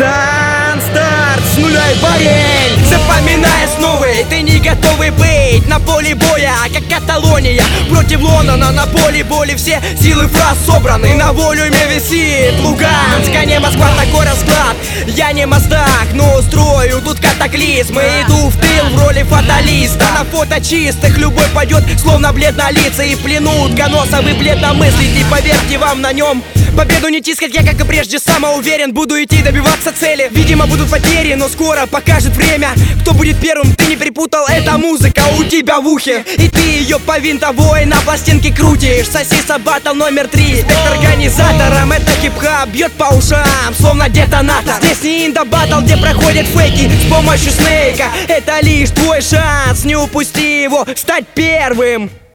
Дан старт с нуля и парень, запоминая новый, ты не готовый быть на поле боя, как Каталония против Лондона. На поле боли все силы фраз собраны, на волю мне висит Луганск, а не Москва. Такой расклад, я не мастак, но устрою тут катаклизм. Иду в тыл в роли фаталиста, на фото чистых любой пойдет, словно бледнолицый. И в плену утконосовый бледномыслить, и поверьте, вам на нем победу не тискать. Я, как и прежде, самоуверен, буду идти добиваться цели. Видимо, будут потери, но скоро покажет время, кто будет первым. Ты не перепутал, это музыка у тебя в ухе, и ты ее по винтовой на пластинке крутишь. Сосиса батл номер 3, спектр организатором. Это хип-хап бьет по ушам, словно детонатор. Здесь не инда-баттл, где проходят фейки с помощью снейка. Это лишь твой шанс, не упусти его, стать первым.